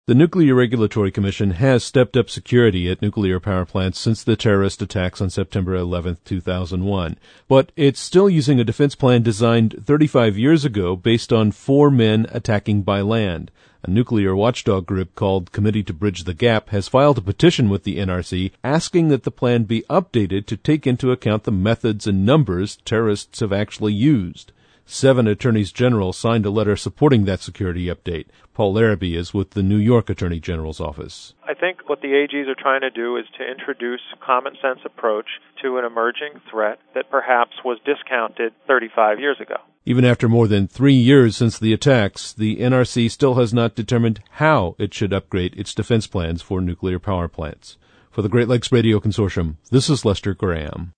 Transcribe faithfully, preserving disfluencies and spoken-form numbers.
The Nuclear Regulatory Commission has stepped up security at nuclear power plants since the terrorist attacks on September eleventh, two thousand one. But it's still using a defense plan designed thirty-five years ago based on four men attacking by land. A nuclear watchdog group called Committee to Bridge the Gap has filed a petition with the N R C asking that the plan be updated to take into account the methods and numbers terrorists have actually used. Seven attorneys general signed a letter supporting that security update. Paul Larrabee is with the New York Attorney General's office. I think what the A Gs are trying to do is to introduce a common sense approach to an emerging threat that perhaps was discounted thirty-five years ago. Even after more than three years since the attacks, the N R C still has not determined how it should upgrade its defense plans for nuclear power plants. For the Great Lakes Radio Consortium, this is Lester Graham.